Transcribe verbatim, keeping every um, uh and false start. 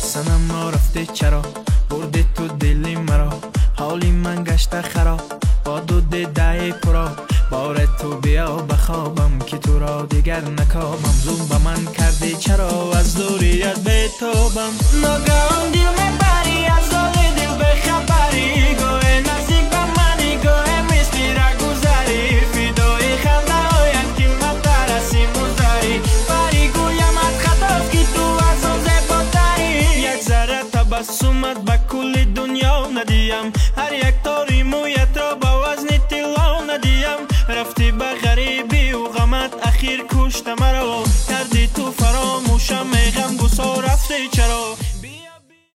سنم ما رفته چرا برده تو دلی مرا حالی من گشته خراب با دود ده پرا بار تو بیا بخوابم که تو را دیگر نکابم زوم به من کردی چرا از دوریت به توبم ناگهان دل میبری از حال دل به خبری گو